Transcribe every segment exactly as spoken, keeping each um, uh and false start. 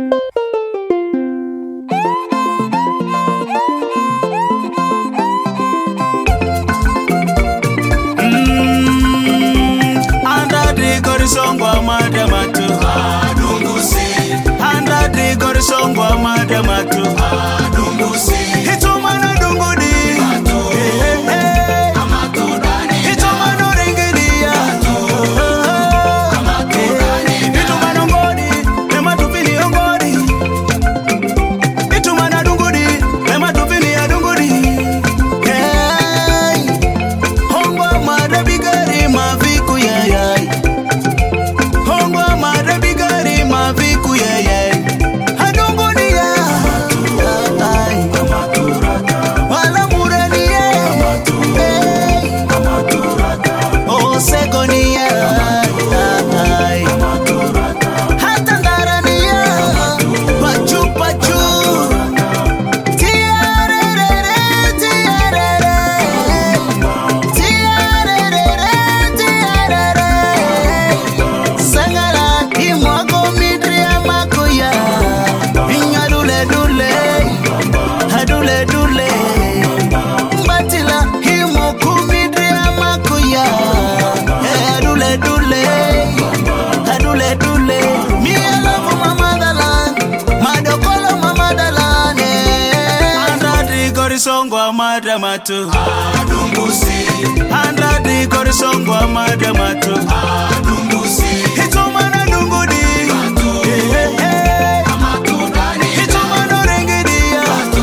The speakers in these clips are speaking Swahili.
Songwa madamatu adungusi handa de gor songwa madamatu adungusi hitumana dungudi atu eh eh amatu dani hitumana rengedia atu amatu dani hitumana ngodi ema tupili ngodi hitumana dungudi ema tupili dungudi hey hongwa madabigari maviku yayai Viku ye ye Hadungunia Wala murania Oh segonia Hata ndarania Pachu pachu Tiarere tiarere Tiarere tiarere Sangala imwago Dule dule Batila himo kumidri amakuya Eh dule dule Dule dule Me I love my motherland Madokolo my motherland Anda di gorisongwa madamatu Adungusi Anda di gorisongwa madamatu Adungusi Hitumana dungudi Eh eh Amatu dani Hitumana rengedia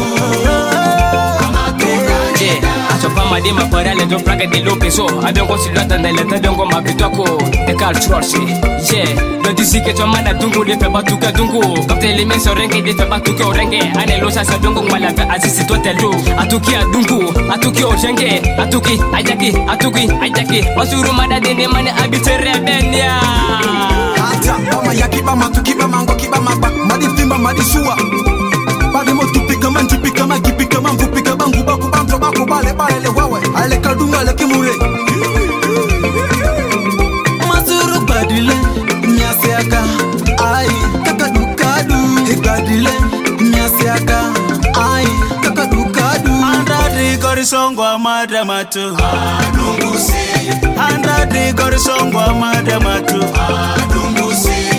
Madima parale do praga de lopeso abbiamo consigliato nelle tabbiamo ma bitoko e calciorsi yeah lo disi che tua mana dungu le fa batuka dungu kapte le meso renge de fa batuka renge ane lo sa dungu mala fa asisi to telu atuki dungu atuki o renge atuki ajaki atuki ajaki wasuru mada de ne mane abitere benya ata mama yakiba matukiba mango kiba magba madi timba madi suwa badi mo tupika man tupika ma gipika man vupika bangu baku bantu baku bale bale le wawe ale kadunga le kimure Mazuru badile nyasiaka ai kakadukadu badile nyasiaka ai kakadukadu Anda di gorisongwa madamatu adungusi Anda di gorisongwa madamatu adungusi